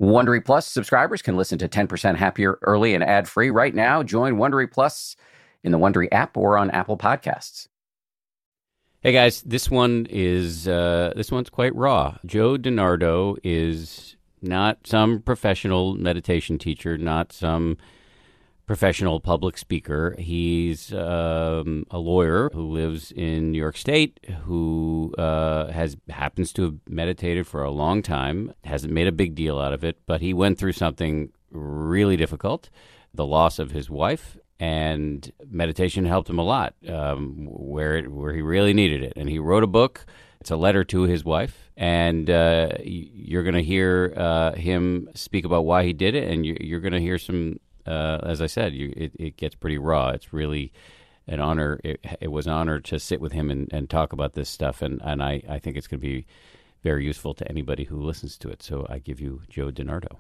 Wondery Plus subscribers can listen to 10% Happier early and ad-free right now. Join Wondery Plus in the Wondery app or on Apple Podcasts. Hey guys, this one's quite raw. Joe DiNardo is not some professional meditation teacher, not some professional public speaker. He's a lawyer who lives in New York State, who happens to have meditated for a long time, hasn't made a big deal out of it, but he went through something really difficult, the loss of his wife, and meditation helped him a lot, where he really needed it. And he wrote a book. It's a letter to his wife, and you're going to hear him speak about why he did it, and you're going to hear some. As I said, it gets pretty raw. It's really an honor. It was an honor to sit with him and talk about this stuff, and I think it's going to be very useful to anybody who listens to it. So I give you Joe DiNardo.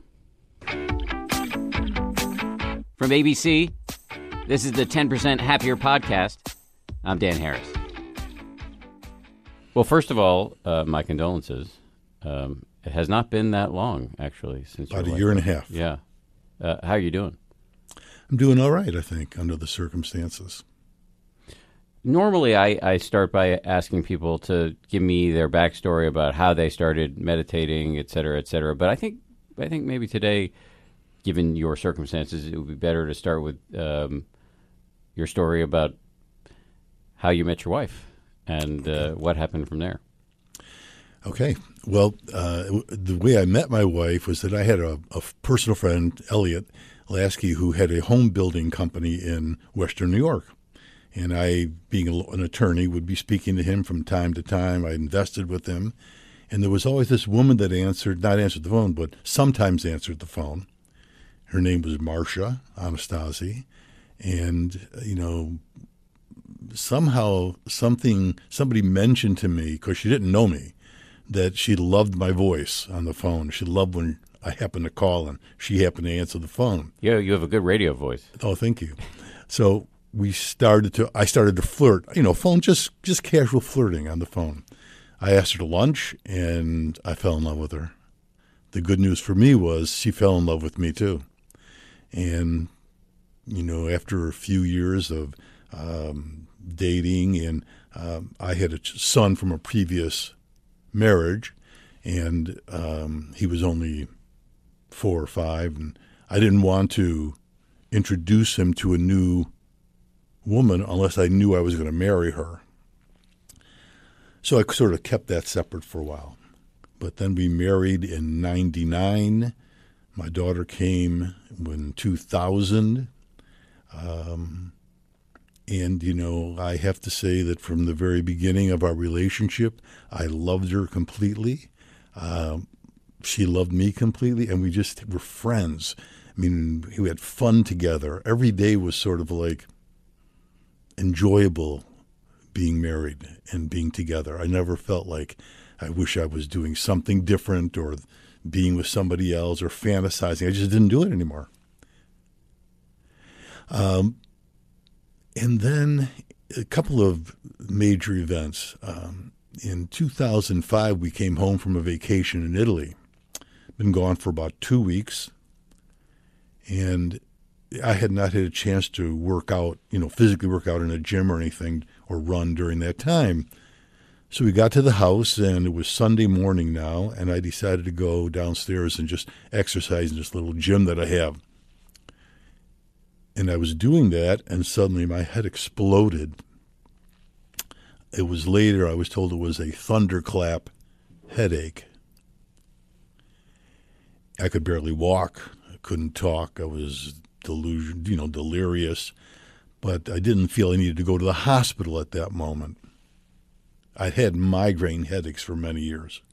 From ABC, this is the 10% Happier podcast. I'm Dan Harris. Well, first of all, my condolences. It has not been that long, actually, since about a year and a half. Yeah. How are you doing? I'm doing all right, I think, under the circumstances. Normally, I start by asking people to give me their backstory about how they started meditating, et cetera, et cetera. But I think maybe today, given your circumstances, it would be better to start with your story about how you met your wife and what happened from there. Okay. Well, the way I met my wife was that I had a personal friend, Elliot Lasky, who had a home building company in Western New York. And I, being an attorney, would be speaking to him from time to time. I invested with him. And there was always this woman that not answered the phone, but sometimes answered the phone. Her name was Marcia Anastasi. And, somehow somebody mentioned to me, because she didn't know me, that she loved my voice on the phone. She loved when I happened to call and she happened to answer the phone. Yeah, you have a good radio voice. Oh, thank you. So I started to flirt, phone, just casual flirting on the phone. I asked her to lunch and I fell in love with her. The good news for me was she fell in love with me too. And, after a few years of dating, and I had a son from a previous marriage, and he was only 4 or 5, and I didn't want to introduce him to a new woman unless I knew I was going to marry her. So I sort of kept that separate for a while. But then we married in 1999. My daughter came in 2000. And, I have to say that from the very beginning of our relationship, I loved her completely. She loved me completely, and we just were friends. I mean, we had fun together. Every day was sort of like enjoyable being married and being together. I never felt like I wish I was doing something different or being with somebody else or fantasizing. I just didn't do it anymore. And then a couple of major events. In 2005, we came home from a vacation in Italy. Been gone for about 2 weeks. And I had not had a chance to work out, physically work out in a gym or anything or run during that time. So we got to the house, and it was Sunday morning now, and I decided to go downstairs and just exercise in this little gym that I have. And I was doing that, and suddenly my head exploded. It was later, I was told it was a thunderclap headache. I could barely walk. I couldn't talk. I was delirious. But I didn't feel I needed to go to the hospital at that moment. I'd had migraine headaches for many years.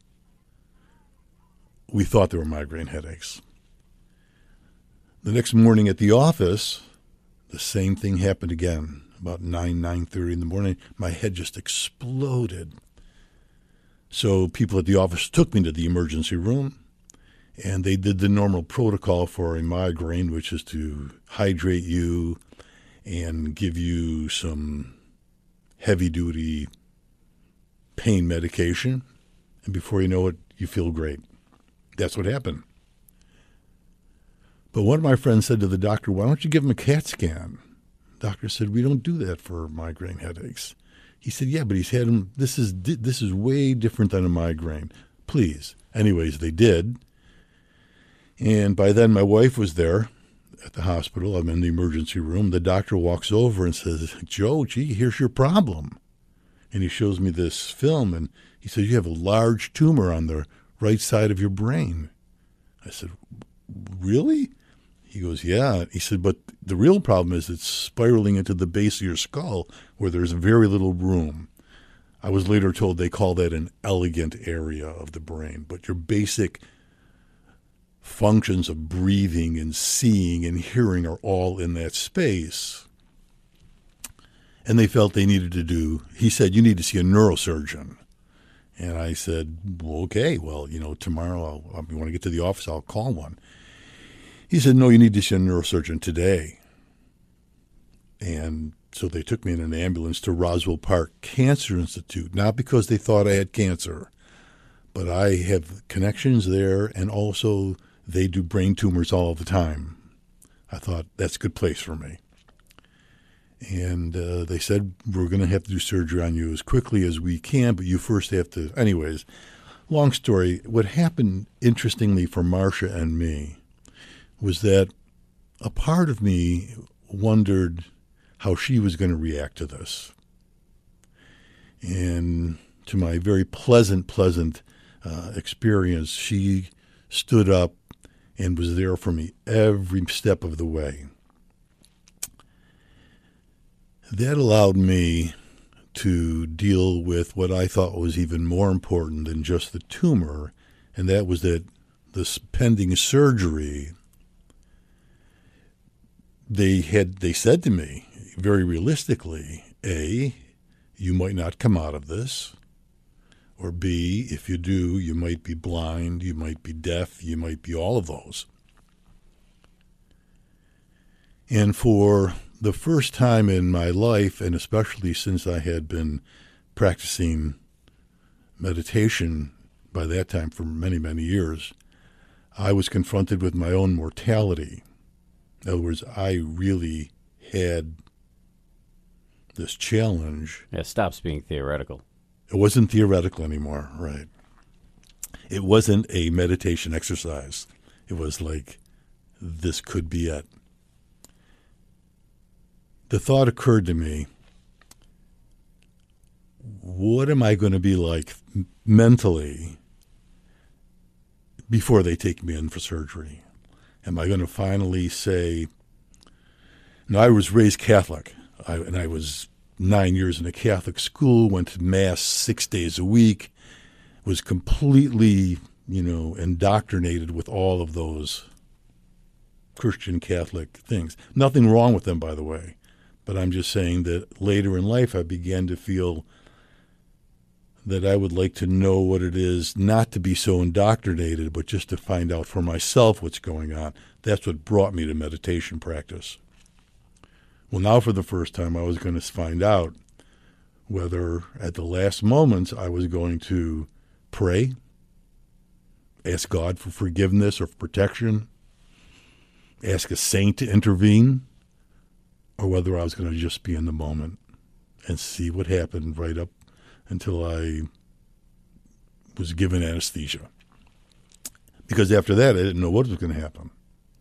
We thought they were migraine headaches. The next morning at the office, the same thing happened again. About 9:30 in the morning, my head just exploded. So people at the office took me to the emergency room, and they did the normal protocol for a migraine, which is to hydrate you and give you some heavy-duty pain medication. And before you know it, you feel great. That's what happened. But one of my friends said to the doctor, why don't you give him a CAT scan? The doctor said, we don't do that for migraine headaches. He said, yeah, but he's had them. This is way different than a migraine. Please. Anyways, they did. And by then my wife was there at the hospital. I'm in the emergency room. The doctor walks over and says, Joe, gee, here's your problem. And he shows me this film, and he says, you have a large tumor on the right side of your brain. I said, really? He goes, yeah. He said, but the real problem is it's spiraling into the base of your skull where there's very little room. I was later told they call that an elegant area of the brain, but your basic functions of breathing and seeing and hearing are all in that space. And they felt they needed to do, he said, you need to see a neurosurgeon. And I said, well, okay, well, tomorrow when I get to the office, I'll call one. He said, no, you need to see a neurosurgeon today. And so they took me in an ambulance to Roswell Park Cancer Institute, not because they thought I had cancer, but I have connections there, and also they do brain tumors all the time. I thought, that's a good place for me. And they said, we're going to have to do surgery on you as quickly as we can, but you first have to. Anyways, long story, what happened, interestingly, for Marcia and me was that a part of me wondered how she was going to react to this. And to my very pleasant experience, she stood up and was there for me every step of the way. That allowed me to deal with what I thought was even more important than just the tumor, and that was that this pending surgery, they said to me very realistically, A, you might not come out of this, or B, if you do, you might be blind, you might be deaf, you might be all of those. And for the first time in my life, and especially since I had been practicing meditation by that time for many, many years, I was confronted with my own mortality. In other words, I really had this challenge. Yeah, it stops being theoretical. It wasn't theoretical anymore, right? It wasn't a meditation exercise. It was like, this could be it. The thought occurred to me, what am I going to be like mentally before they take me in for surgery? Am I going to finally say, now I was raised Catholic, and I was 9 years in a Catholic school, went to Mass 6 days a week, was completely, indoctrinated with all of those Christian Catholic things. Nothing wrong with them, by the way. But I'm just saying that later in life I began to feel that I would like to know what it is not to be so indoctrinated, but just to find out for myself what's going on. That's what brought me to meditation practice. Well, now for the first time I was going to find out whether at the last moments I was going to pray, ask God for forgiveness or for protection, ask a saint to intervene, or whether I was going to just be in the moment and see what happened right up until I was given anesthesia. Because after that, I didn't know what was going to happen.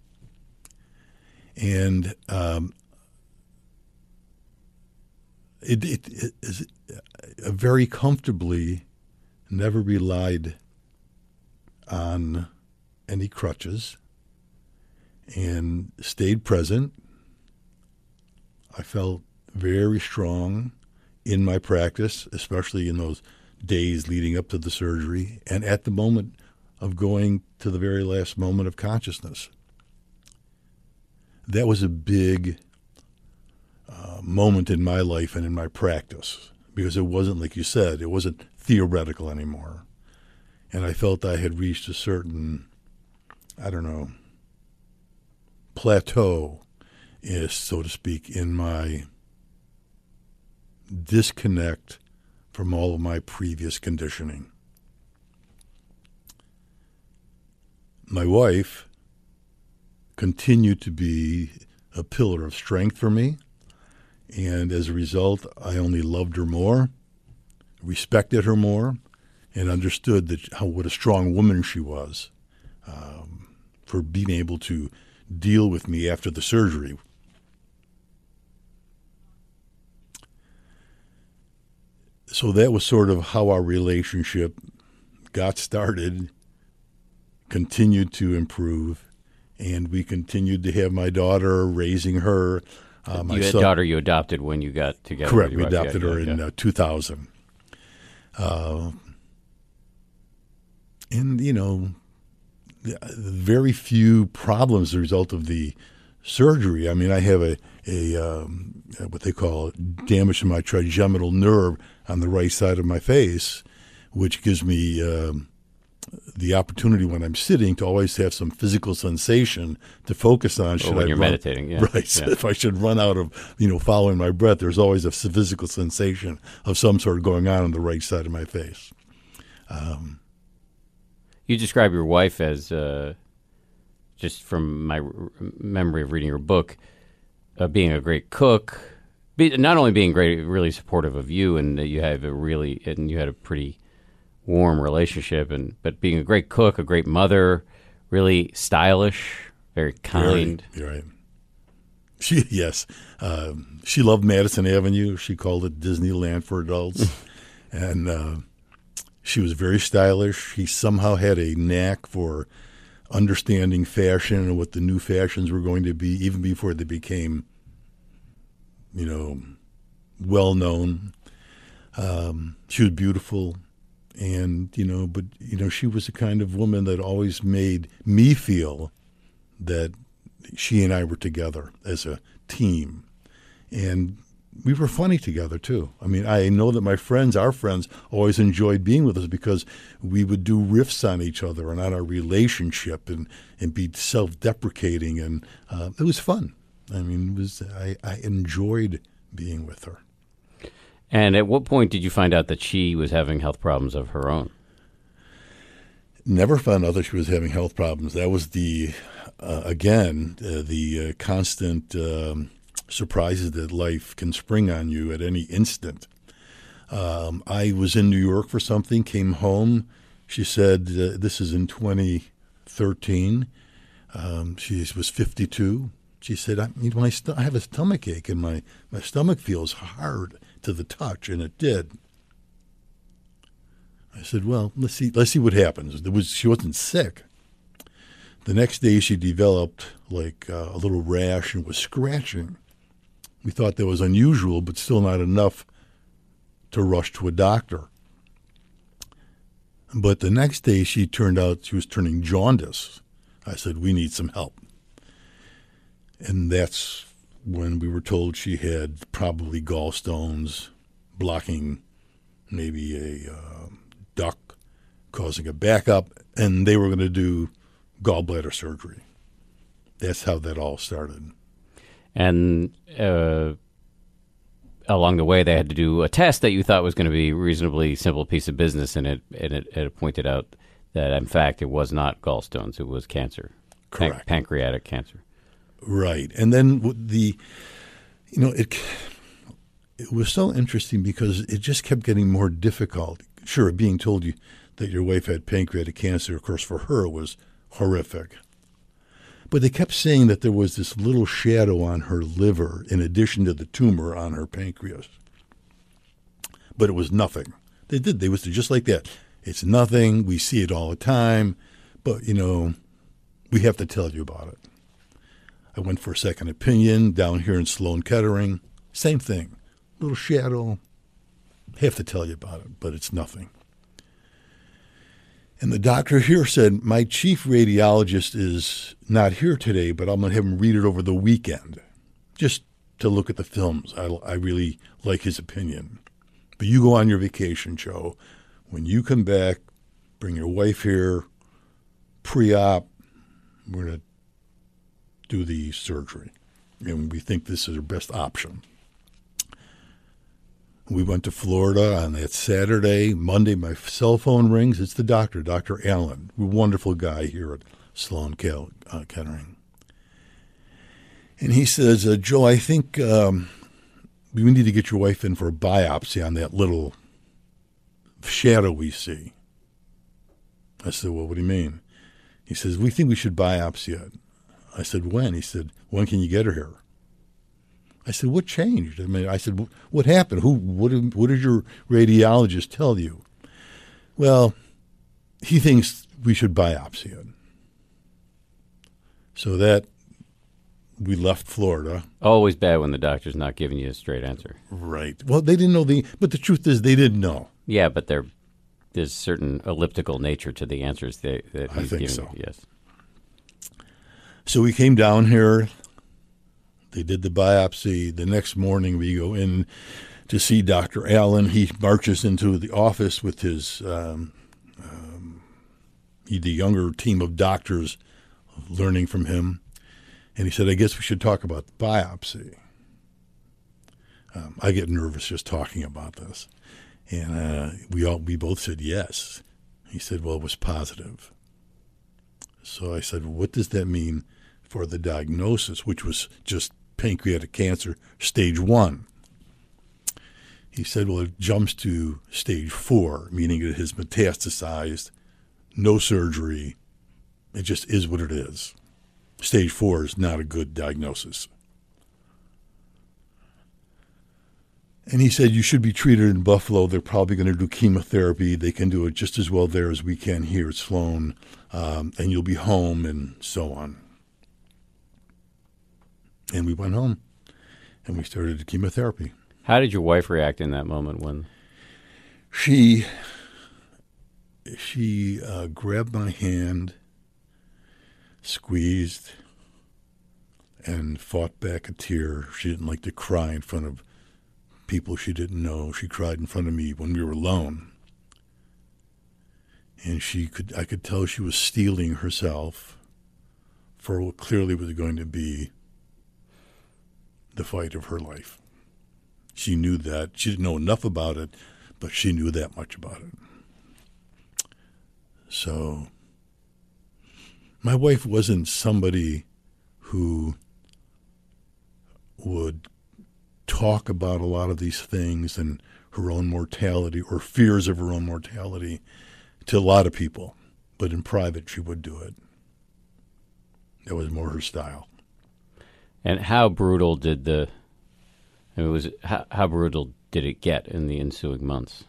And it is very comfortably never relied on any crutches and stayed present. I felt very strong in my practice, especially in those days leading up to the surgery and at the moment of going to the very last moment of consciousness. That was a big moment in my life and in my practice because it wasn't, like you said, it wasn't theoretical anymore. And I felt I had reached a certain, plateau, so to speak, in my disconnect from all of my previous conditioning. My wife continued to be a pillar of strength for me. And as a result, I only loved her more, respected her more, and understood what a strong woman she was for being able to deal with me after the surgery. So that was sort of how our relationship got started, continued to improve, and we continued to have my daughter, raising her. My daughter you adopted when you got together. Correct. We adopted her in 2000. And, very few problems as a result of the surgery. I mean, I have a what they call damage to my trigeminal nerve on the right side of my face, which gives me the opportunity when I'm sitting to always have some physical sensation to focus on. When you're meditating, yeah. Right. So if I should run out of, following my breath, there's always a physical sensation of some sort going on the right side of my face. You describe your wife as, just from my memory of reading your book, being a great cook, not only being great, really supportive of you, and you had a pretty warm relationship, but being a great cook, a great mother, really stylish, very kind. You're right. She loved Madison Avenue. She called it Disneyland for adults, and she was very stylish. She somehow had a knack for understanding fashion and what the new fashions were going to be, even before they became, well known. She was beautiful. And, she was the kind of woman that always made me feel that she and I were together as a team. And we were funny together, too. I mean, I know that our friends, always enjoyed being with us because we would do riffs on each other and on our relationship and be self-deprecating. And it was fun. I mean, I enjoyed being with her. And at what point did you find out that she was having health problems of her own? Never found out that she was having health problems. That was the constant surprises that life can spring on you at any instant. I was in New York for something, came home. She said, this is in 2013. She was 52. She said, I have a stomach ache and my stomach feels hard to the touch, and it did. I said, well, let's see what happens. She wasn't sick. The next day she developed like a little rash and was scratching. We thought that was unusual, but still not enough to rush to a doctor. But the next day she was turning jaundice. I said, we need some help. And that's when we were told she had probably gallstones blocking maybe a duct, causing a backup, and they were going to do gallbladder surgery. That's how that all started. And along the way, they had to do a test that you thought was going to be a reasonably simple piece of business, and it pointed out that, in fact, it was not gallstones. It was cancer. Correct. Pancreatic cancer. Right. And then it was so interesting because it just kept getting more difficult. Sure, being told you that your wife had pancreatic cancer, of course, for her was horrific. But they kept saying that there was this little shadow on her liver in addition to the tumor on her pancreas. But it was nothing. They was just like that. It's nothing. We see it all the time. But, we have to tell you about it. I went for a second opinion down here in Sloan Kettering. Same thing. Little shadow. Have to tell you about it, but it's nothing. And the doctor here said, my chief radiologist is not here today, but I'm going to have him read it over the weekend just to look at the films. I really like his opinion. But you go on your vacation, Joe. When you come back, bring your wife here, pre-op, we're going to do the surgery. And we think this is our best option. We went to Florida on that Saturday. Monday, my cell phone rings. It's the doctor, Dr. Allen, a wonderful guy here at Sloan Kettering. And he says, Joe, I think we need to get your wife in for a biopsy on that little shadow we see. I said, well, what do you mean? He says, we think we should biopsy it. I said, when? He said, when can you get her here? I said, what changed? I said, what happened? What did your radiologist tell you? Well, he thinks we should biopsy it. So that we left Florida. Always bad when the doctor's not giving you a straight answer. Right. Well, they didn't know but the truth is they didn't know. Yeah, but there's certain elliptical nature to the answers that I he's think giving so. you. Yes. So we came down here. They did the biopsy. The next morning we go in to see Dr. Allen. He marches into the office with his the younger team of doctors learning from him. And he said, I guess we should talk about the biopsy. I get nervous just talking about this. And we both said yes. He said, well, it was positive. So I said, what does that mean for the diagnosis, which was just pancreatic cancer, stage 1? He said, well, it jumps to stage 4, meaning it has metastasized, no surgery. It just is what it is. Stage 4 is not a good diagnosis. And he said, you should be treated in Buffalo. They're probably going to do chemotherapy. They can do it just as well there as we can here at Sloan. And you'll be home and so on. And we went home and we started chemotherapy. How did your wife react in that moment when? She grabbed my hand, squeezed, and fought back a tear. She didn't like to cry in front of people she didn't know. She cried in front of me when we were alone. And I could tell she was steeling herself for what clearly was going to be the fight of her life. She knew that. She didn't know enough about it, but she knew that much about it. So my wife wasn't somebody who would talk about a lot of these things and her own mortality or fears of her own mortality to a lot of people. But in private, she would do it. That was more her style. And how brutal did how brutal did it get in the ensuing months?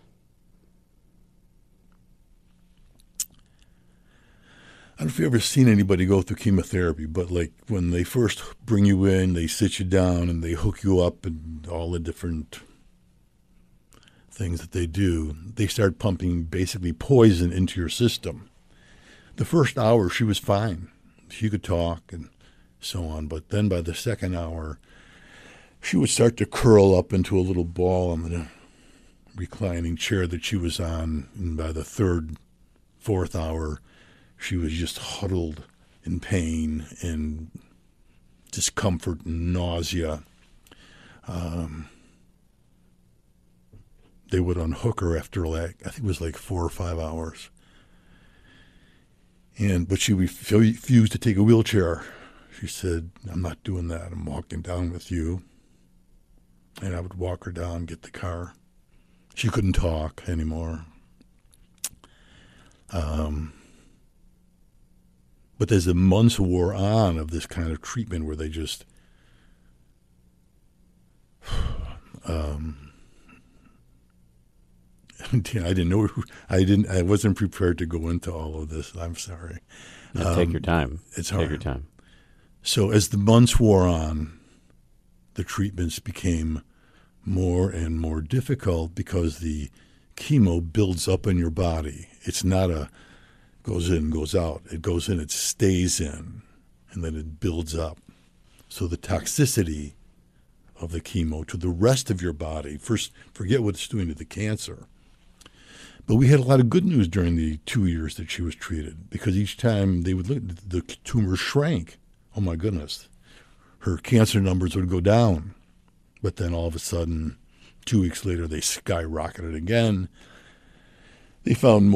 I don't know if you've ever seen anybody go through chemotherapy, but like when they first bring you in, they sit you down and they hook you up and all the different things that they do, they start pumping basically poison into your system. The first hour, she was fine. She could talk and so on. But then by the second hour, she would start to curl up into a little ball on the reclining chair that she was on. And by the third, fourth hour, she was just huddled in pain and discomfort and nausea. They would unhook her after I think it was like 4 or 5 hours. But she refused to take a wheelchair. She said, I'm not doing that. I'm walking down with you. And I would walk her down, get the car. She couldn't talk anymore. But as the months wore on of this kind of treatment where they just I didn't know. I wasn't prepared to go into all of this. I'm sorry. Take your time. It's hard. Take your time. So as the months wore on, the treatments became more and more difficult because the chemo builds up in your body. It's not goes in, goes out. It goes in, it stays in, and then it builds up. So the toxicity of the chemo to the rest of your body, first, forget what it's doing to the cancer. But we had a lot of good news during the 2 years that she was treated, because each time they would look, the tumor shrank. Oh my goodness. Her cancer numbers would go down. But then all of a sudden, 2 weeks later, they skyrocketed again. They found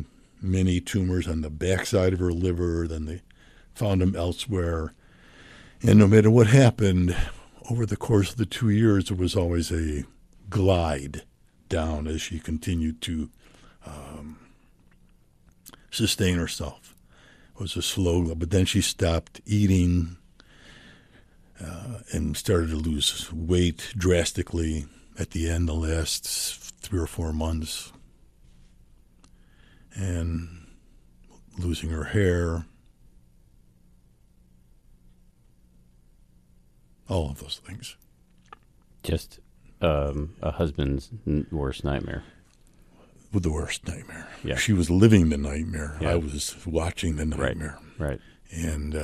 many tumors on the backside of her liver. Then they found them elsewhere. And no matter what happened, over the course of the 2 years, there was always a glide down as she continued to sustain herself. It was a slow, but then she stopped eating and started to lose weight drastically at the end, the last 3 or 4 months, and losing her hair, all of those things. Just a husband's worst nightmare. With the worst nightmare. Yeah. She was living the nightmare. Yeah. I was watching the nightmare. Right. And,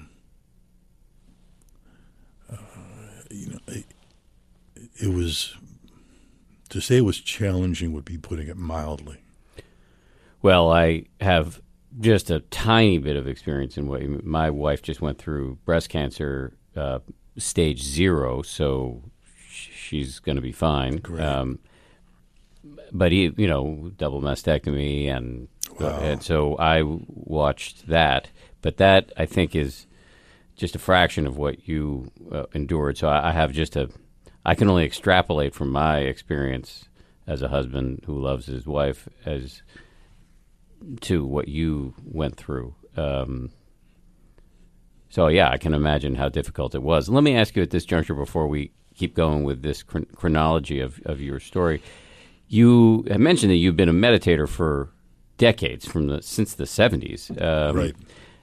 it was, to say it was challenging would be putting it mildly. Well, I have just a tiny bit of experience in what my wife just went through breast cancer, stage 0, so she's going to be fine. Great. But double mastectomy, and Wow. and so I watched that. But that, I think, is just a fraction of what you endured. So I have I can only extrapolate from my experience as a husband who loves his wife as to what you went through. So yeah, I can imagine how difficult it was. Let me ask you at this juncture, before we keep going with this chronology of your story. You have mentioned that you've been a meditator for decades, since the 70s. Right.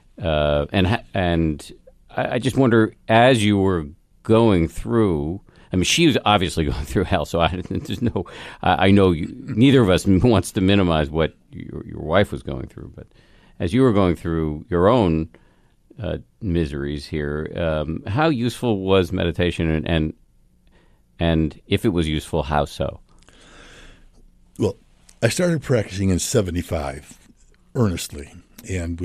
And I just wonder, as you were going through, I mean, she was obviously going through hell, so I know neither of us wants to minimize what your wife was going through, but as you were going through your own miseries here, how useful was meditation, and if it was useful, how so? Well, I started practicing in 1975, earnestly, and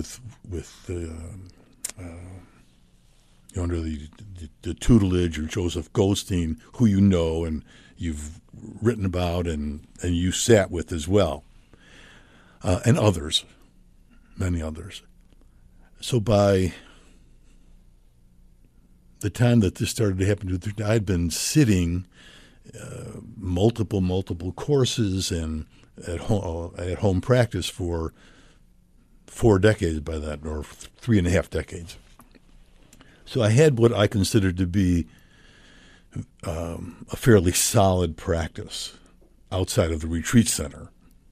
under the tutelage of Joseph Goldstein, who you know and you've written about and you sat with as well, and others, many others. So by the time that this started to happen, I'd been sitting multiple courses and at home practice for 4 decades by that, or 3.5 decades. So I had what I considered to be a fairly solid practice outside of the retreat center,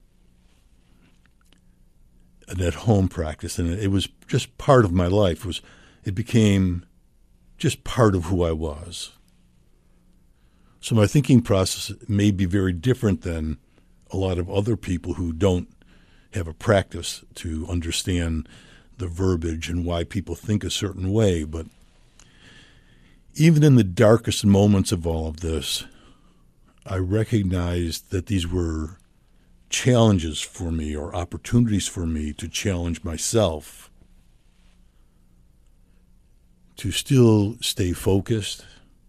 an at-home practice, and it was just part of my life. It became just part of who I was. So my thinking process may be very different than a lot of other people who don't have a practice to understand the verbiage and why people think a certain way. But even in the darkest moments of all of this, I recognized that these were challenges for me, or opportunities for me to challenge myself, to still stay focused,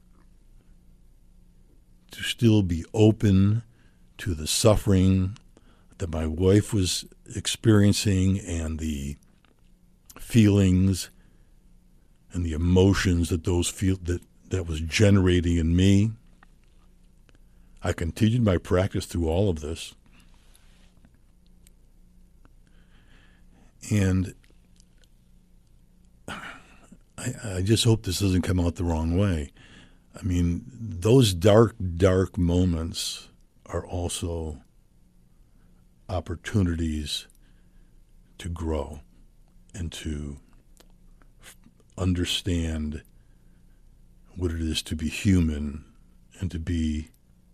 to still be open to the suffering that my wife was experiencing and the feelings and the emotions that that was generating in me. I continued my practice through all of this. And I just hope this doesn't come out the wrong way. I mean, those dark moments are also opportunities to grow and to understand what it is to be human and to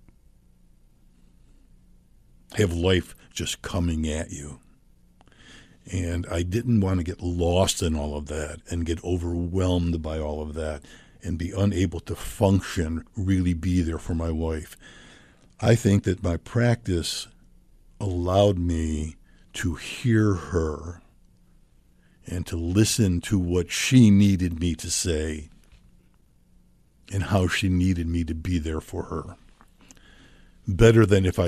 have life just coming at you. And I didn't want to get lost in all of that and get overwhelmed by all of that and be unable to function, really be there for my wife. I think that my practice allowed me to hear her and to listen to what she needed me to say and how she needed me to be there for her. Certainly better than if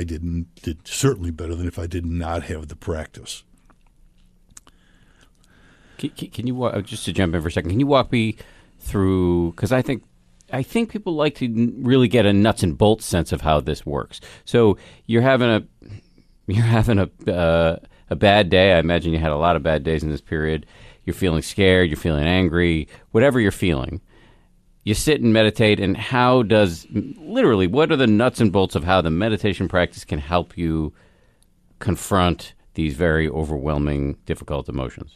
I did not have the practice. Can you just to jump in for a second? Can you walk me through, because I think people like to really get a nuts and bolts sense of how this works. So you're having a bad day. I imagine you had a lot of bad days in this period. You're feeling scared. You're feeling angry. Whatever you're feeling, you sit and meditate. And what are the nuts and bolts of how the meditation practice can help you confront these very overwhelming, difficult emotions?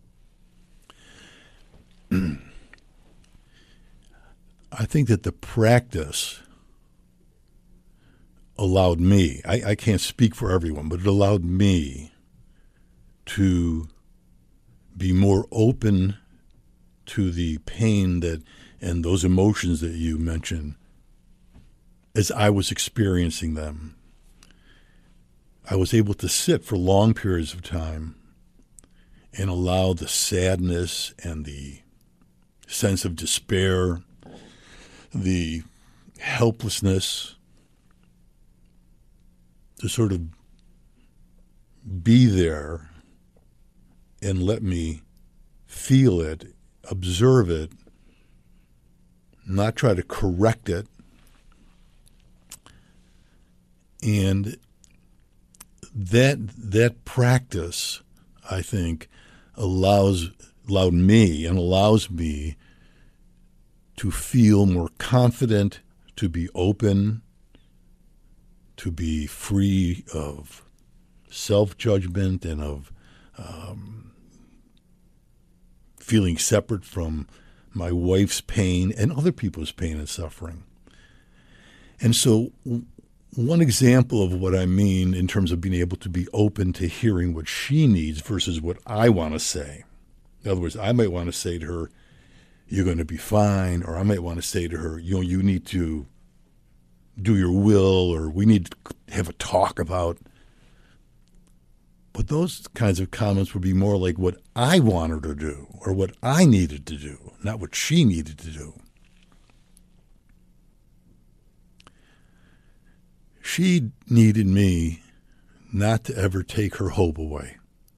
I think that the practice allowed me, I can't speak for everyone, but it allowed me to be more open to the pain and those emotions that you mentioned as I was experiencing them. I was able to sit for long periods of time and allow the sadness and the sense of despair, the helplessness to sort of be there and let me feel it, observe it, not try to correct it. And that practice, I think, allowed me and allows me to feel more confident, to be open, to be free of self-judgment and of feeling separate from my wife's pain and other people's pain and suffering. And so one example of what I mean in terms of being able to be open to hearing what she needs versus what I want to say. In other words, I might want to say to her, "You're going to be fine," or I might want to say to her, you need to do your will, or we need to have a talk about. But those kinds of comments would be more like what I want her to do or what I needed to do, not what she needed to do. She needed me not to ever take her hope away.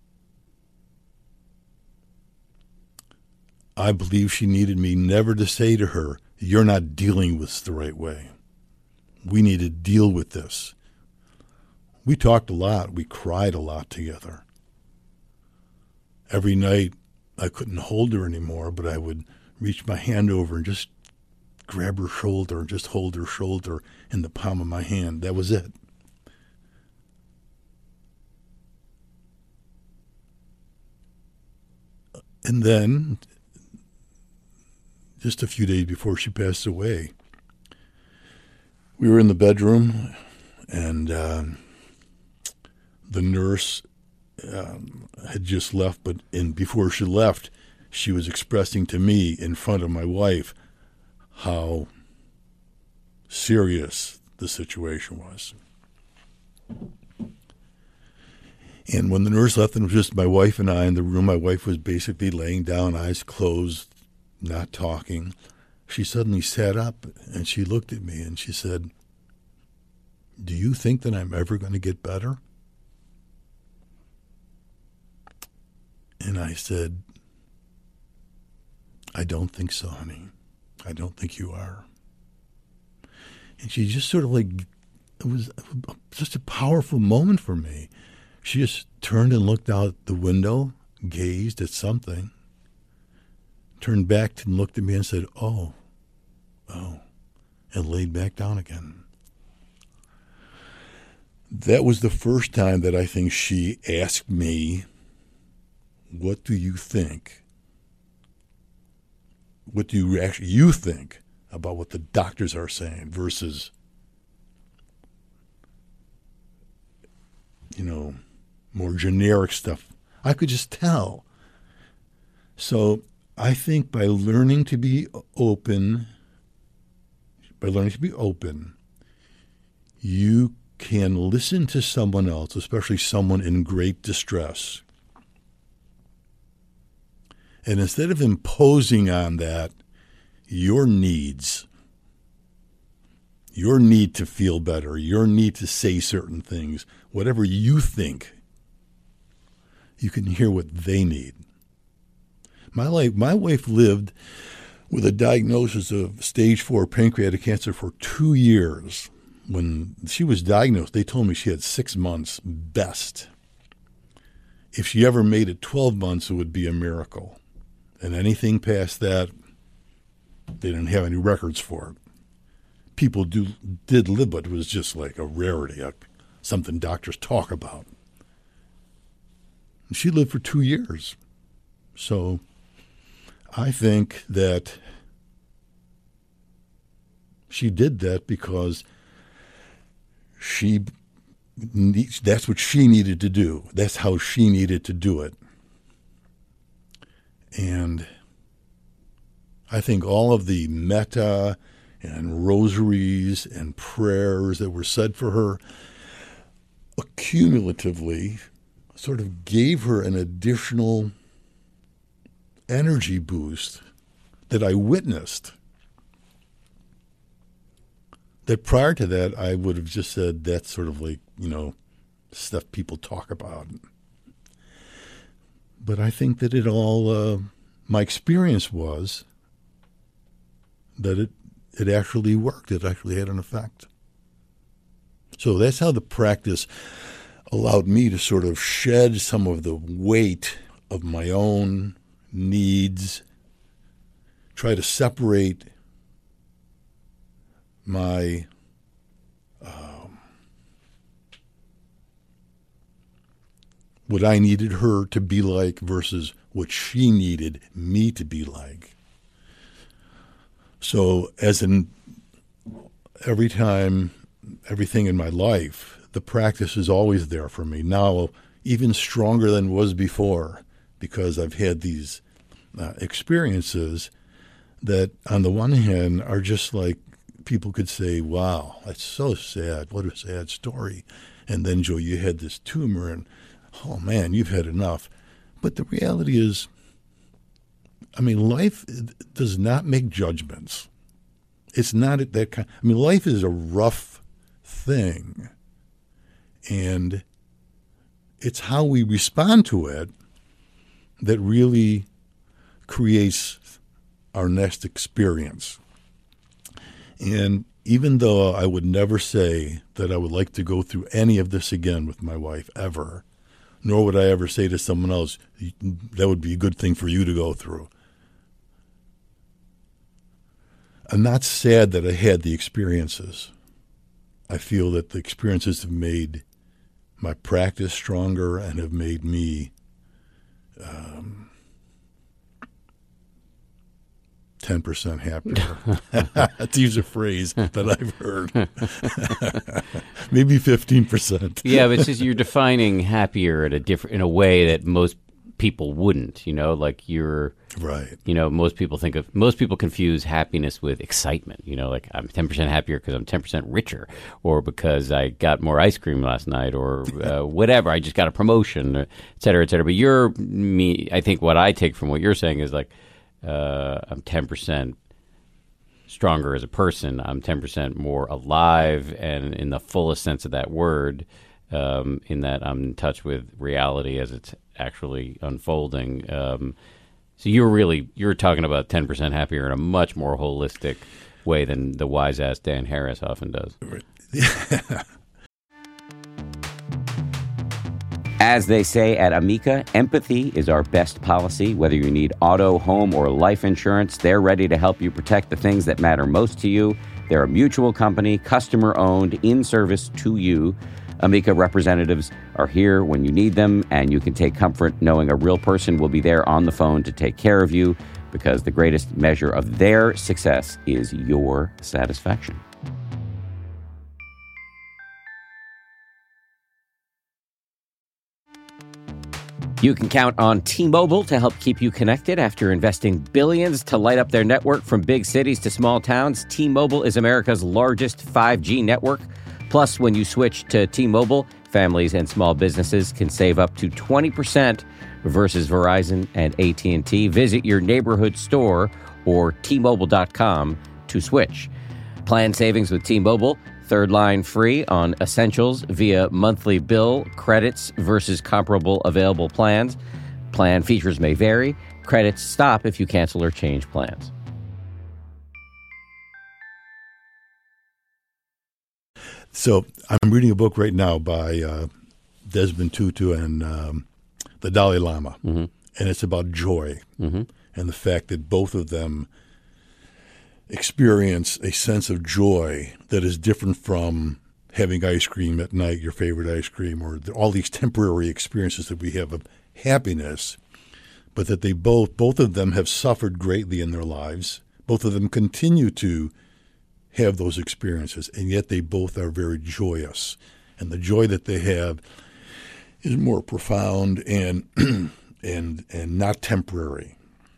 I believe she needed me never to say to her, "You're not dealing with this the right way. We need to deal with this." We talked a lot. We cried a lot together. Every night I couldn't hold her anymore, but I would reach my hand over and just grab her shoulder and just hold her shoulder in the palm of my hand. That was it. And then, just a few days before she passed away, we were in the bedroom, and the nurse had just left, but before she left, she was expressing to me in front of my wife how serious the situation was. And when the nurse left, and it was just my wife and I in the room, my wife was basically laying down, eyes closed, not talking. She suddenly sat up and she looked at me and she said, "Do you think that I'm ever going to get better?" And I said, "I don't think so, honey. I don't think you are." And she just sort of it was just a powerful moment for me. She just turned and looked out the window, gazed at something, turned back and looked at me and said, oh, and laid back down again. That was the first time that I think she asked me, "What do you think? What do you think about what the doctors are saying versus, more generic stuff?" I could just tell. So I think by learning to be open, you can listen to someone else, especially someone in great distress. And instead of imposing on that your needs, your need to feel better, your need to say certain things, whatever you think, you can hear what they need. My wife lived with a diagnosis of stage 4 pancreatic cancer for 2 years. When she was diagnosed, they told me she had 6 months best. If she ever made it 12 months, it would be a miracle. And anything past that, they didn't have any records for it. People did live, but it was just like a rarity, something doctors talk about. And she lived for 2 years. So I think that she did that because that's what she needed to do. That's how she needed to do it. And I think all of the metta and rosaries and prayers that were said for her accumulatively sort of gave her an additional energy boost that I witnessed. That prior to that, I would have just said that's sort of like, stuff people talk about. But I think that it all, my experience was that it actually worked. It actually had an effect. So that's how the practice allowed me to sort of shed some of the weight of my own needs, try to separate my what I needed her to be like versus what she needed me to be like. So every time, everything in my life, the practice is always there for me. Now, even stronger than it was before, because I've had these experiences that on the one hand are just like, people could say, wow, that's so sad. What a sad story. And then, Joe, you had this tumor and, oh man, you've had enough. But the reality is, life does not make judgments. It's not that kind. Life is a rough thing. And it's how we respond to it that really creates our next experience. And even though I would never say that I would like to go through any of this again with my wife, ever, nor would I ever say to someone else, that would be a good thing for you to go through. I'm not sad that I had the experiences. I feel that the experiences have made my practice stronger and have made me 10% happier. To use a phrase that I've heard. Maybe 15%. Yeah, but it's just you're defining happier in a way that most people wouldn't, like you're right. Most people confuse happiness with excitement, like I'm 10% happier because I'm 10% richer, or because I got more ice cream last night, or whatever, I just got a promotion, et cetera, et cetera. But I think what I take from what you're saying is like, I'm 10% stronger as a person. I'm 10% more alive, and in the fullest sense of that word, in that I'm in touch with reality as it's actually unfolding. So you're talking about 10% happier in a much more holistic way than the wise-ass Dan Harris often does. Right. As they say at Amica, empathy is our best policy. Whether you need auto, home, or life insurance, they're ready to help you protect the things that matter most to you. They're a mutual company, customer-owned, in service to you. Amica representatives are here when you need them, and you can take comfort knowing a real person will be there on the phone to take care of you, because the greatest measure of their success is your satisfaction. You can count on T-Mobile to help keep you connected. After investing billions to light up their network from big cities to small towns, T-Mobile is America's largest 5G network. Plus, when you switch to T-Mobile, families and small businesses can save up to 20% versus Verizon and AT&T. Visit your neighborhood store or T-Mobile.com to switch. Plan savings with T-Mobile. Third line free on essentials via monthly bill, credits versus comparable available plans. Plan features may vary. Credits stop if you cancel or change plans. So I'm reading a book right now by Desmond Tutu and the Dalai Lama, and it's about joy and the fact that both of them experience a sense of joy that is different from having ice cream at night, your favorite ice cream, or all these temporary experiences that we have of happiness, but that they both of them have suffered greatly in their lives. Both of them continue to have those experiences, and yet they both are very joyous. And the joy that they have is more profound and and not temporary.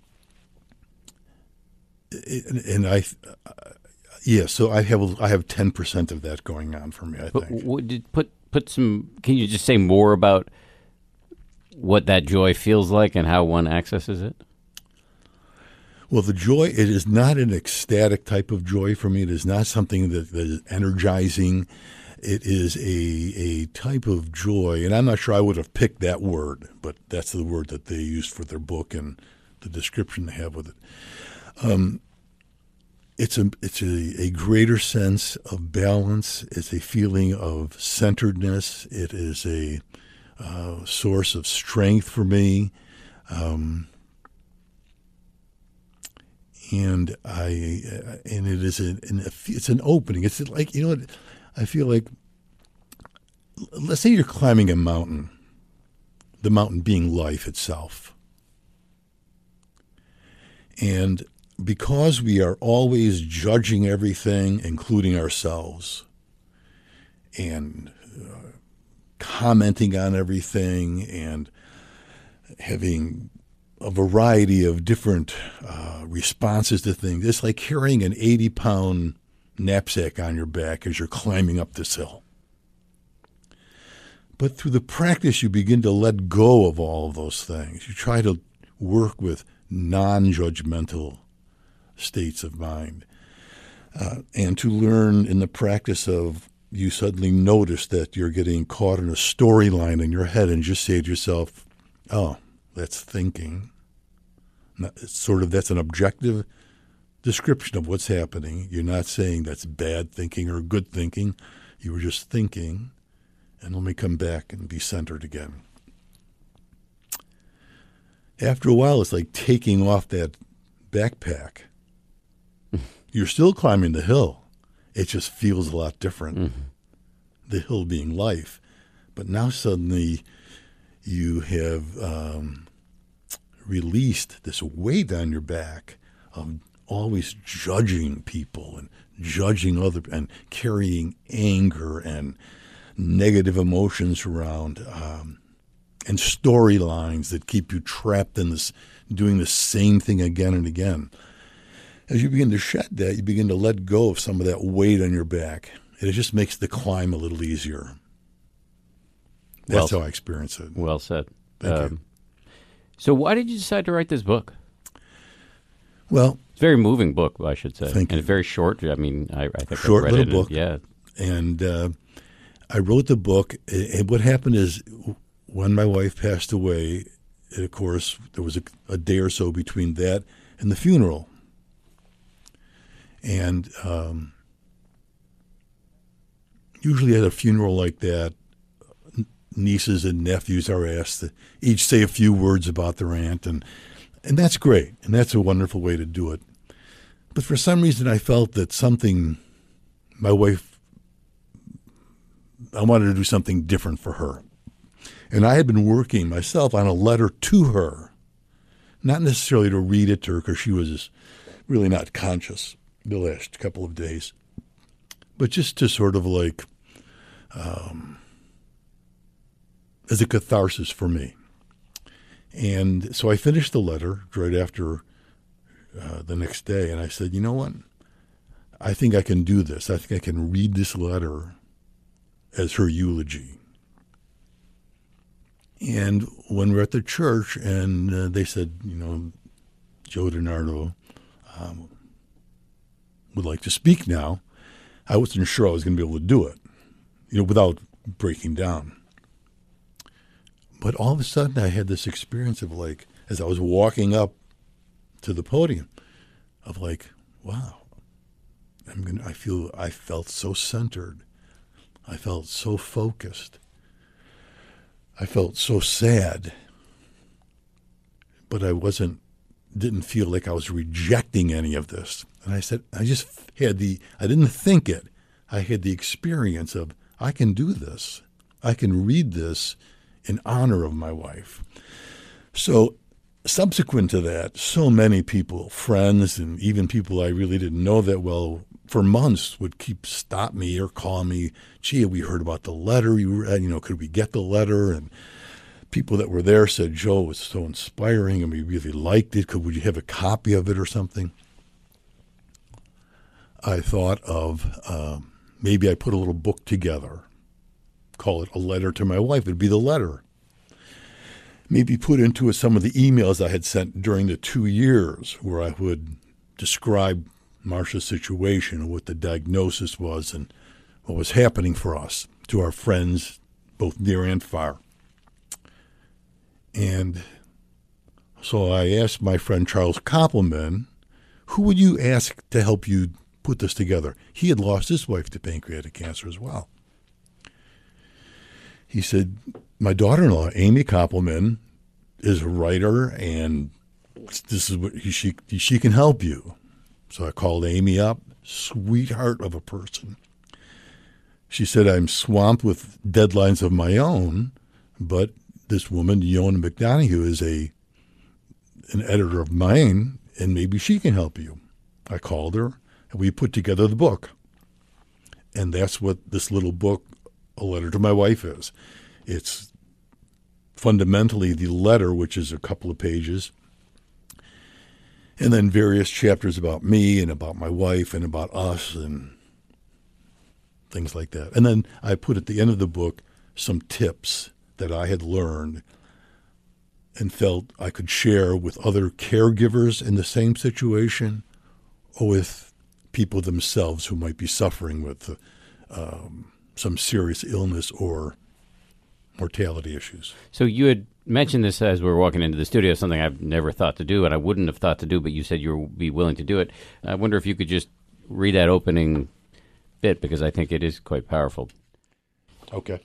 And so I have 10% of that going on for me, I think. Put some. Can you just say more about what that joy feels like and how one accesses it? Well, the joy, it is not an ecstatic type of joy for me. It is not something that is energizing. It is a type of joy, and I'm not sure I would have picked that word, but that's the word that they used for their book and the description they have with it. It's a greater sense of balance. It's a feeling of centeredness. It is a source of strength for me. And it is it's an opening. It's like, you know what, I feel like, let's say you're climbing a mountain, the mountain being life itself. And because we are always judging everything, including ourselves, and commenting on everything, and having a variety of different responses to things, it's like carrying an 80-pound knapsack on your back as you're climbing up this hill. But through the practice, you begin to let go of all of those things. You try to work with non-judgmental states of mind, and to learn in the practice of, you suddenly notice that you're getting caught in a storyline in your head and just say to yourself, oh, that's thinking. That's an objective description of what's happening. You're not saying that's bad thinking or good thinking. You were just thinking, and let me come back and be centered again. After a while, it's like taking off that backpack. You're still climbing the hill. It just feels a lot different. Mm-hmm. The hill being life. But now suddenly you have released this weight on your back of always judging people and judging and carrying anger and negative emotions around, and storylines that keep you trapped in this, doing the same thing again and again. As you begin to shed that, you begin to let go of some of that weight on your back, and it just makes the climb a little easier. That's how I experience it. Well said. Thank you. So why did you decide to write this book? Well, it's a very moving book, I should say. Thank you. And very short. I mean, I think short I read little it. book. Yeah. And I wrote the book. And what happened is, when my wife passed away, and of course, there was a day or so between that and the funeral. And usually at a funeral like that, nieces and nephews are asked to each say a few words about their aunt, and that's great, and that's a wonderful way to do it. But for some reason, I felt that my wife, I wanted to do something different for her. And I had been working myself on a letter to her, not necessarily to read it to her because she was really not conscious the last couple of days, but just to sort of like, as a catharsis for me. And so I finished the letter right after the next day, and I said, you know what? I think I can do this. I think I can read this letter as her eulogy. And when we're at the church, and they said, Joe DiNardo would like to speak now, I wasn't sure I was going to be able to do it, without breaking down. But all of a sudden, I had this experience of like, as I was walking up to the podium, of like, wow, I felt so centered. I felt so focused. I felt so sad. But I didn't feel like I was rejecting any of this. And I said, I didn't think it. I had the experience of, I can do this. I can read this in honor of my wife. So subsequent to that, so many people, friends, and even people I really didn't know that well, for months would stop me or call me, gee, we heard about the letter you read, could we get the letter? And people that were there said, Joe, it was so inspiring and we really liked it. Would you have a copy of it or something? I thought of maybe I put a little book together, call it A Letter to My Wife. It'd be the letter. Maybe put into it some of the emails I had sent during the 2 years where I would describe Marcia's situation and what the diagnosis was and what was happening for us, to our friends, both near and far. And so I asked my friend Charles Koppelman, who would you ask to help you put this together? He had lost his wife to pancreatic cancer as well. He said, my daughter-in-law, Amy Koppelman, is a writer, and this is what she can help you. So I called Amy up, sweetheart of a person. She said, I'm swamped with deadlines of my own, but this woman, Yona McDonough, is an editor of mine, and maybe she can help you. I called her, and we put together the book. And that's what this little book, A Letter to My Wife, is. It's fundamentally the letter, which is a couple of pages, and then various chapters about me and about my wife and about us and things like that. And then I put at the end of the book some tips that I had learned and felt I could share with other caregivers in the same situation or with people themselves who might be suffering with some serious illness or mortality issues. So you had mentioned this as we were walking into the studio, something I've never thought to do, and I wouldn't have thought to do, but you said you would be willing to do it. I wonder if you could just read that opening bit, because I think it is quite powerful. Okay.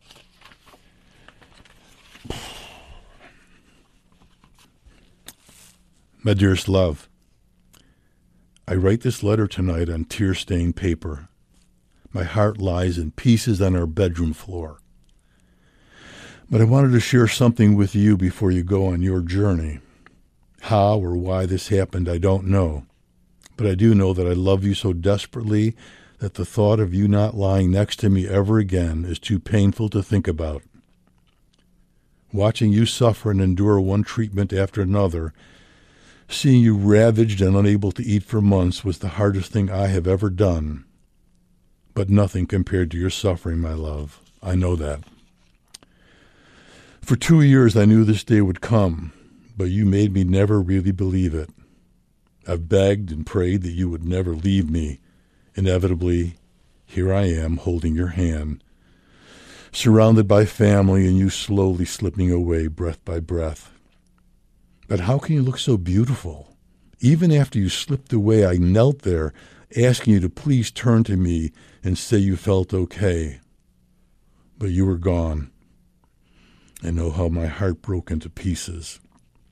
My dearest love, I write this letter tonight on tear-stained paper. My heart lies in pieces on our bedroom floor. But I wanted to share something with you before you go on your journey. How or why this happened, I don't know. But I do know that I love you so desperately that the thought of you not lying next to me ever again is too painful to think about. Watching you suffer and endure one treatment after another, seeing you ravaged and unable to eat for months was the hardest thing I have ever done. But nothing compared to your suffering, my love. I know that. For 2 years I knew this day would come, but you made me never really believe it. I've begged and prayed that you would never leave me. Inevitably, here I am holding your hand, surrounded by family and you slowly slipping away breath by breath. But how can you look so beautiful? Even after you slipped away, I knelt there, asking you to please turn to me and say you felt okay. But you were gone. I know how my heart broke into pieces.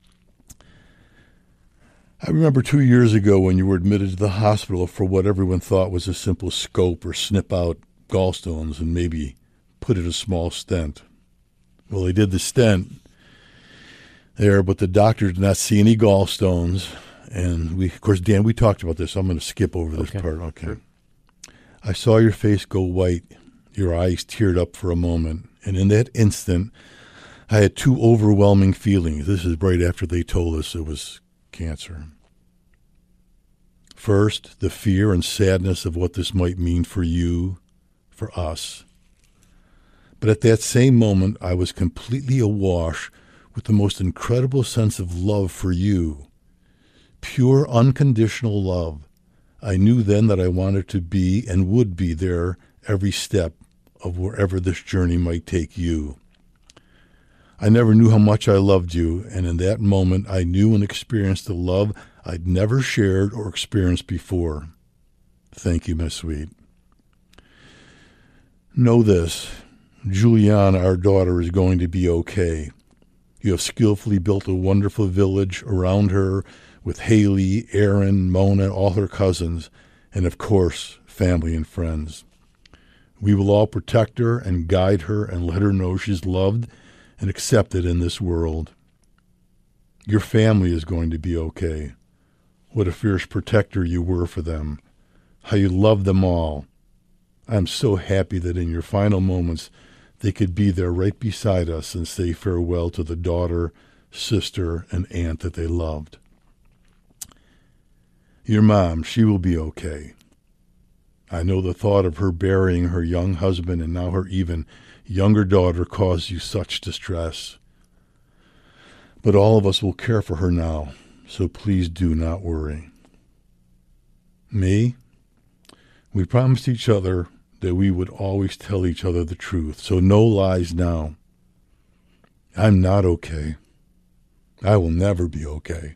I remember 2 years ago when you were admitted to the hospital for what everyone thought was a simple scope or snip out gallstones and maybe put in a small stent. Well, they did the stent there, but the doctor did not see any gallstones. And of course, Dan, we talked about this. So I'm going to skip over this part. Okay. Sure. I saw your face go white. Your eyes teared up for a moment. And in that instant, I had two overwhelming feelings. This is right after they told us it was cancer. First, the fear and sadness of what this might mean for you, for us. But at that same moment, I was completely awash with the most incredible sense of love for you. Pure, unconditional love. I knew then that I wanted to be and would be there every step of wherever this journey might take you. I never knew how much I loved you, and in that moment I knew and experienced a love I'd never shared or experienced before. Thank you, my sweet. Know this, Juliana, our daughter, is going to be okay. You have skillfully built a wonderful village around her with Haley, Aaron, Mona, all her cousins, and of course, family and friends. We will all protect her and guide her and let her know she's loved and accepted in this world. Your family is going to be okay. What a fierce protector you were for them. How you loved them all. I'm so happy that in your final moments they could be there right beside us and say farewell to the daughter, sister, and aunt that they loved. Your mom, she will be okay. I know the thought of her burying her young husband and now her even younger daughter caused you such distress. But all of us will care for her now, so please do not worry. Me? We promised each other that we would always tell each other the truth, so no lies now. I'm not okay. I will never be okay.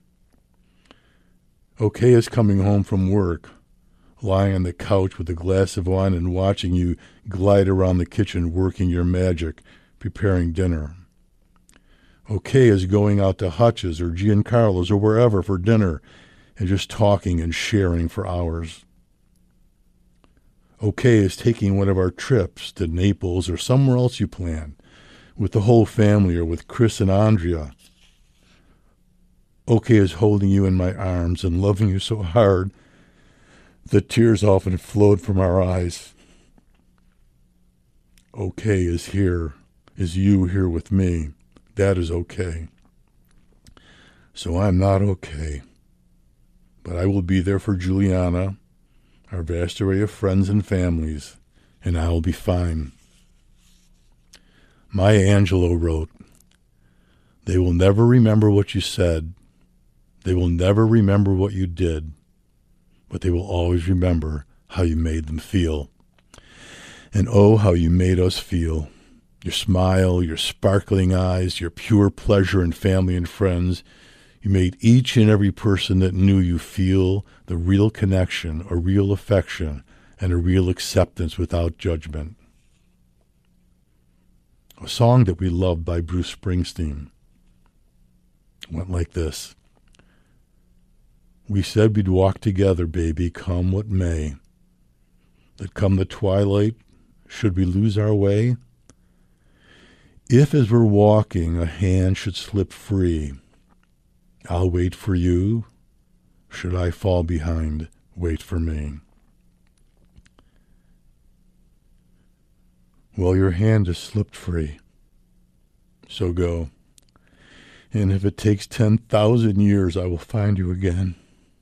Okay is coming home from work, lying on the couch with a glass of wine and watching you glide around the kitchen working your magic, preparing dinner. Okay is going out to Hutch's or Giancarlo's or wherever for dinner and just talking and sharing for hours. Okay is taking one of our trips to Naples or somewhere else you plan with the whole family or with Chris and Andrea. Okay is holding you in my arms and loving you so hard that tears often flowed from our eyes. Okay is here, is you here with me. That is okay. So I'm not okay. But I will be there for Juliana, our vast array of friends and families, and I will be fine. Maya Angelou wrote, "They will never remember what you said. They will never remember what you did, but they will always remember how you made them feel. And oh, how you made us feel. Your smile, your sparkling eyes, your pure pleasure in family and friends. You made each and every person that knew you feel the real connection, a real affection, and a real acceptance without judgment." A song that we loved by Bruce Springsteen went like this. We said we'd walk together, baby, come what may. That come the twilight, should we lose our way? If as we're walking a hand should slip free, I'll wait for you. Should I fall behind, wait for me. Well, your hand has slipped free, so go. And if it takes 10,000 years, I will find you again.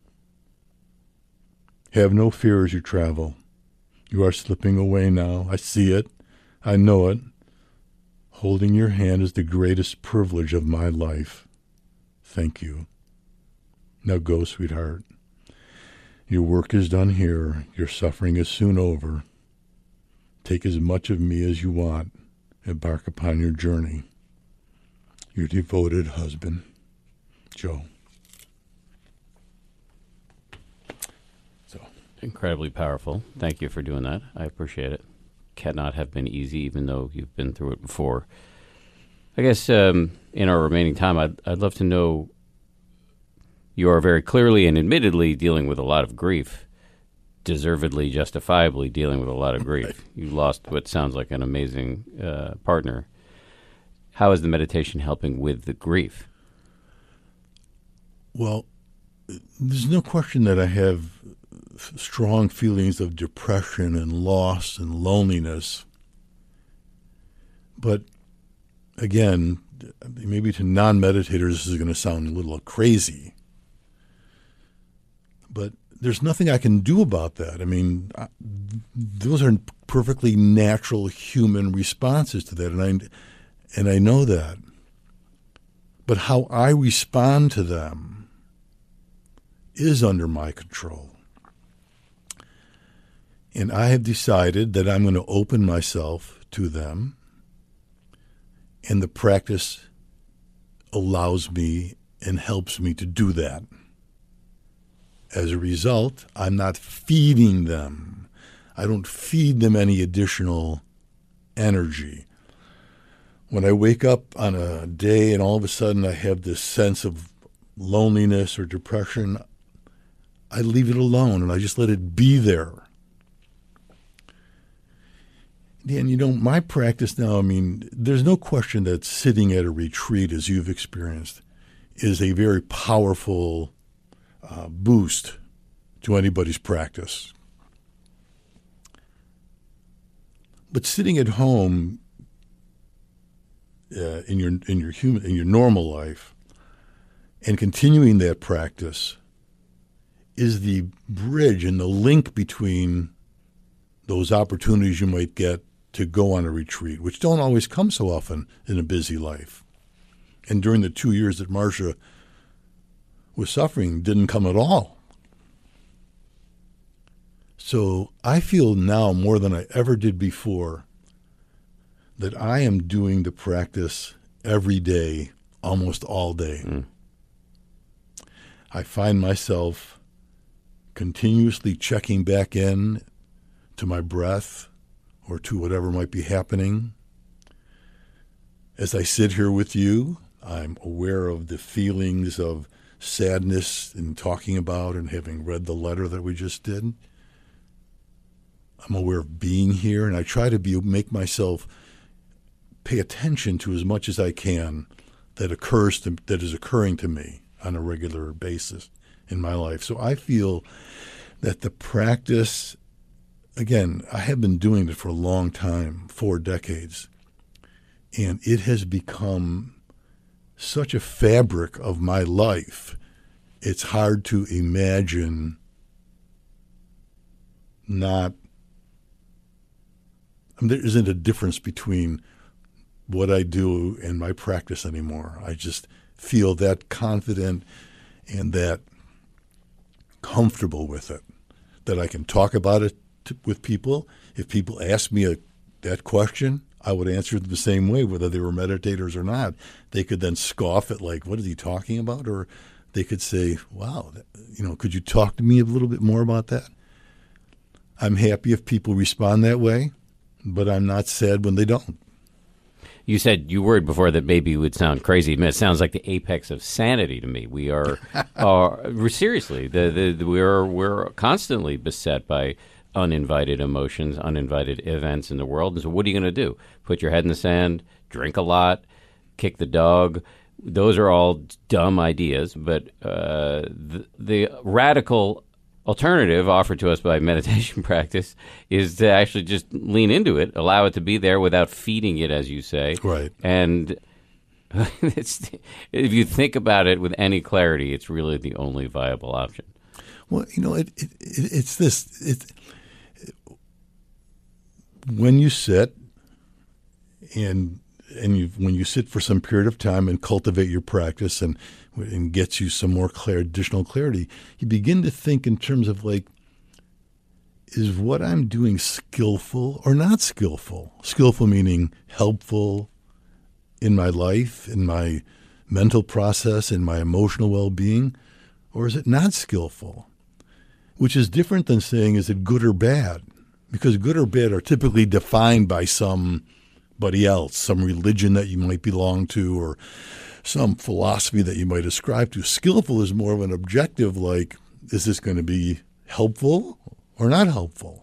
Have no fear as you travel. You are slipping away now. I see it. I know it. Holding your hand is the greatest privilege of my life. Thank you. Now go, sweetheart. Your work is done here. Your suffering is soon over. Take as much of me as you want. Embark upon your journey. Your devoted husband, Joe. Incredibly powerful. Thank you for doing that. I appreciate it. Cannot have been easy, even though you've been through it before. I guess in our remaining time, I'd love to know, you are very clearly and admittedly dealing with a lot of grief, deservedly, justifiably dealing with a lot of grief. You lost what sounds like an amazing partner. How is the meditation helping with the grief? Well, there's no question that I have strong feelings of depression and loss and loneliness. But again, maybe to non-meditators this is going to sound a little crazy, but there's nothing I can do about that. I mean, those are perfectly natural human responses to that, and I know that. But how I respond to them is under my control. And I have decided that I'm going to open myself to them, and the practice allows me and helps me to do that. As a result, I'm not feeding them. I don't feed them any additional energy. When I wake up on a day and all of a sudden I have this sense of loneliness or depression, I leave it alone and I just let it be there. And, my practice now, there's no question that sitting at a retreat, as you've experienced, is a very powerful boost to anybody's practice. But sitting at home in your normal life and continuing that practice is the bridge and the link between those opportunities you might get to go on a retreat, which don't always come so often in a busy life. And during the 2 years that Marcia was suffering, didn't come at all. So I feel now more than I ever did before that I am doing the practice every day, almost all day. I find myself continuously checking back in to my breath or to whatever might be happening. As I sit here with you, I'm aware of the feelings of sadness in talking about and having read the letter that we just did. I'm aware of being here, and I try to make myself pay attention to as much as I can that is occurring to me on a regular basis in my life. So I feel that the practice, again, I have been doing it for a long time, 4 decades, and it has become such a fabric of my life. It's hard to imagine there isn't a difference between what I do and my practice anymore. I just feel that confident and that comfortable with it, that I can talk about it with people. If people ask me that question, I would answer it the same way, whether they were meditators or not. They could then scoff at, like, what is he talking about? Or they could say, wow, could you talk to me a little bit more about that? I'm happy if people respond that way, but I'm not sad when they don't. You said you worried before that maybe it would sound crazy. It sounds like the apex of sanity to me. We are, seriously, we're constantly beset by uninvited emotions, uninvited events in the world. And so what are you going to do? Put your head in the sand, drink a lot, kick the dog? Those are all dumb ideas, but the radical alternative offered to us by meditation practice is to actually just lean into it, allow it to be there without feeding it, as you say. Right. And if you think about it with any clarity, it's really the only viable option. Well, it's this. When you sit and when you sit for some period of time and cultivate your practice and gets you some more additional clarity, you begin to think in terms of, like, is what I'm doing skillful or not skillful? Skillful meaning helpful in my life, in my mental process, in my emotional well-being, or is it not skillful? Which is different than saying, is it good or bad? Because good or bad are typically defined by somebody else, some religion that you might belong to, or some philosophy that you might ascribe to. Skillful is more of an objective, like, is this going to be helpful or not helpful?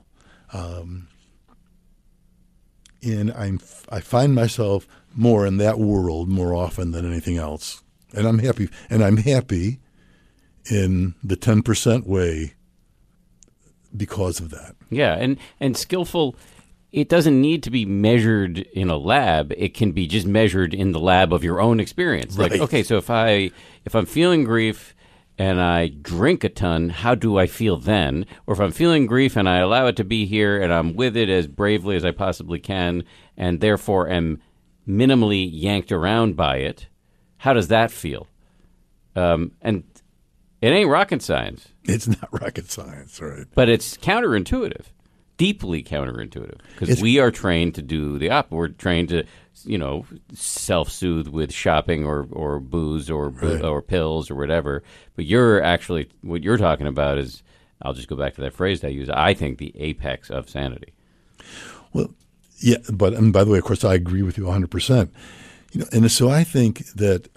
And I find myself more in that world more often than anything else. And I'm happy. And I'm happy in the 10% way because of that. Yeah, and skillful, it doesn't need to be measured in a lab. It can be just measured in the lab of your own experience. Right. Like, okay, so if I'm feeling grief and I drink a ton, how do I feel then? Or if I'm feeling grief and I allow it to be here and I'm with it as bravely as I possibly can and therefore am minimally yanked around by it, how does that feel? And it ain't rocket science. It's not rocket science, right? But it's counterintuitive. Deeply counterintuitive, because we are trained to do the opposite. We're trained to, self-soothe with shopping or booze or pills or whatever. But what you're talking about is, I'll just go back to that phrase I use, I think the apex of sanity. Well, Yeah, and by the way, of course, I agree with you 100%. And so I think that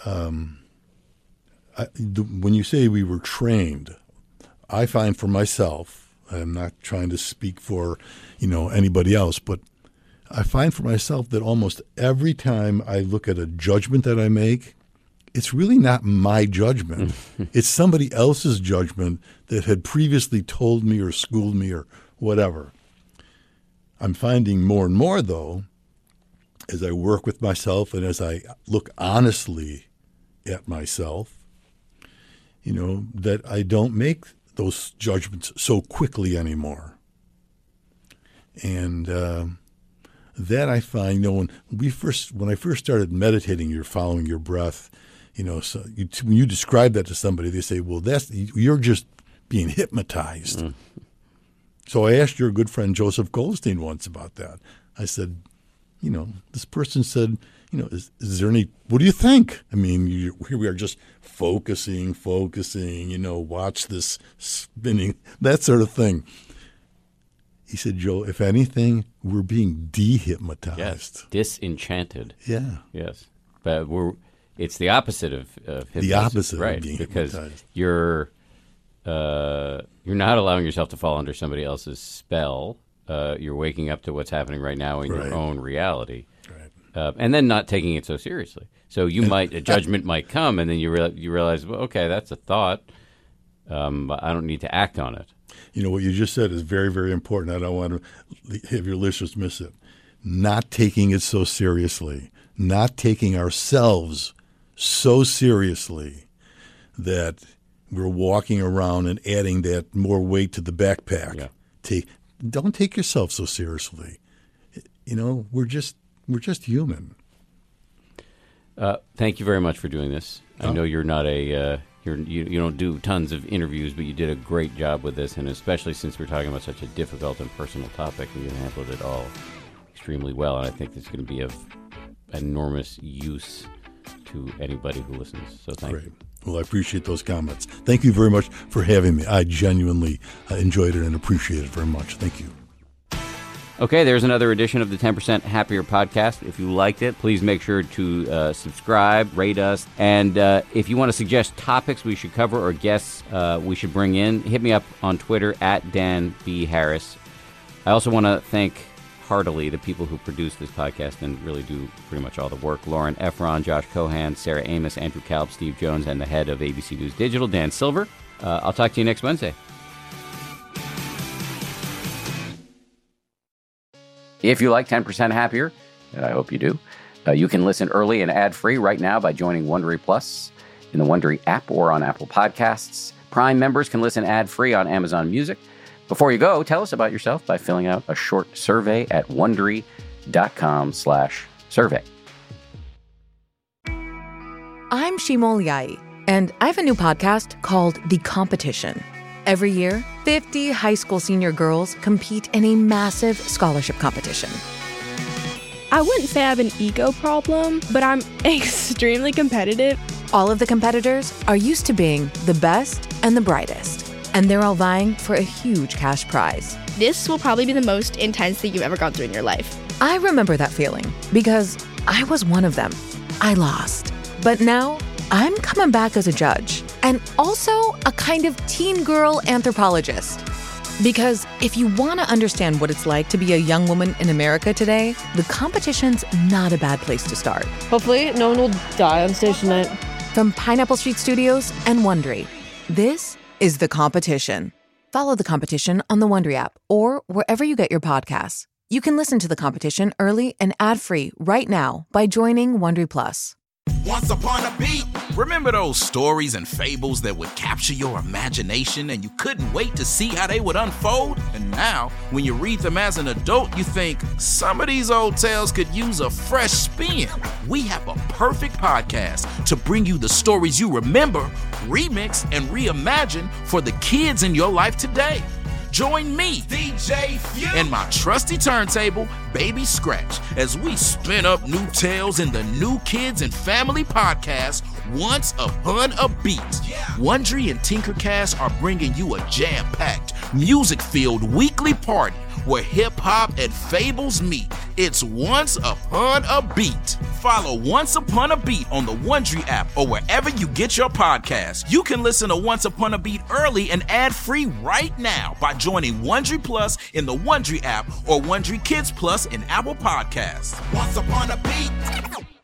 when you say we were trained, I find for myself, I'm not trying to speak for, anybody else, but I find for myself that almost every time I look at a judgment that I make, it's really not my judgment. It's somebody else's judgment that had previously told me or schooled me or whatever. I'm finding more and more, though, as I work with myself and as I look honestly at myself, that I don't make those judgments so quickly anymore. And that I find, when I first started meditating, you're following your breath, so when you describe that to somebody, they say, well, you're just being hypnotized. Mm. So I asked your good friend Joseph Goldstein once about that. I said, this person said, is there any, what do you think? I mean, here we are just focusing, watch this spinning, that sort of thing. He said, Joe, if anything, we're being dehypnotized. Yes, disenchanted. Yeah. Yes. But it's the opposite of hypnosis. The opposite right, of being because hypnotized. You're not allowing yourself to fall under somebody else's spell. You're waking up to what's happening right now in your own reality. Right. And then not taking it so seriously. So a judgment might come, and then you realize, well, okay, that's a thought. But I don't need to act on it. What you just said is very, very important. I don't want to have your listeners miss it. Not taking it so seriously. Not taking ourselves so seriously that we're walking around and adding that more weight to the backpack. Yeah. Don't take yourself so seriously. We're just human. Thank you very much for doing this. I know you're not you don't do tons of interviews, but you did a great job with this, and especially since we're talking about such a difficult and personal topic, you handled it all extremely well, and I think it's going to be of enormous use to anybody who listens. So thank you. Well, I appreciate those comments. Thank you very much for having me. I genuinely enjoyed it and appreciate it very much. Thank you. Okay, there's another edition of the 10% Happier podcast. If you liked it, please make sure to subscribe, rate us, and if you want to suggest topics we should cover or guests we should bring in, hit me up on Twitter at Dan B. Harris. I also want to thank heartily the people who produce this podcast and really do pretty much all the work. Lauren Efron, Josh Cohan, Sarah Amos, Andrew Kalb, Steve Jones, and the head of ABC News Digital, Dan Silver. I'll talk to you next Wednesday. If you like 10% Happier, and I hope you do, you can listen early and ad-free right now by joining Wondery Plus in the Wondery app or on Apple Podcasts. Prime members can listen ad-free on Amazon Music. Before you go, tell us about yourself by filling out a short survey at Wondery.com/survey. I'm Shimol Yai, and I have a new podcast called The Competition. Every year, 50 high school senior girls compete in a massive scholarship competition. I wouldn't say I have an ego problem, but I'm extremely competitive. All of the competitors are used to being the best and the brightest, and they're all vying for a huge cash prize. This will probably be the most intense thing you've ever gone through in your life. I remember that feeling because I was one of them. I lost. But now I'm coming back as a judge and also a kind of teen girl anthropologist. Because if you want to understand what it's like to be a young woman in America today, The Competition's not a bad place to start. Hopefully no one will die on stage tonight. From Pineapple Street Studios and Wondery, this is The Competition. Follow The Competition on the Wondery app or wherever you get your podcasts. You can listen to The Competition early and ad-free right now by joining Wondery Plus. Once upon a beat. Remember those stories and fables that would capture your imagination and you couldn't wait to see how they would unfold? And now, when you read them as an adult, you think, some of these old tales could use a fresh spin. We have a perfect podcast to bring you the stories you remember, remix, and reimagine for the kids in your life today. Join me, DJ Few, and my trusty turntable, Baby Scratch, as we spin up new tales in the New Kids and Family podcast, Once Upon a Beat. Wondery and Tinkercast are bringing you a jam-packed, music-filled weekly party where hip-hop and fables meet. It's Once Upon a Beat. Follow Once Upon a Beat on the Wondery app or wherever you get your podcasts. You can listen to Once Upon a Beat early and ad-free right now by joining Wondery Plus in the Wondery app or Wondery Kids Plus in Apple Podcasts. Once Upon a Beat.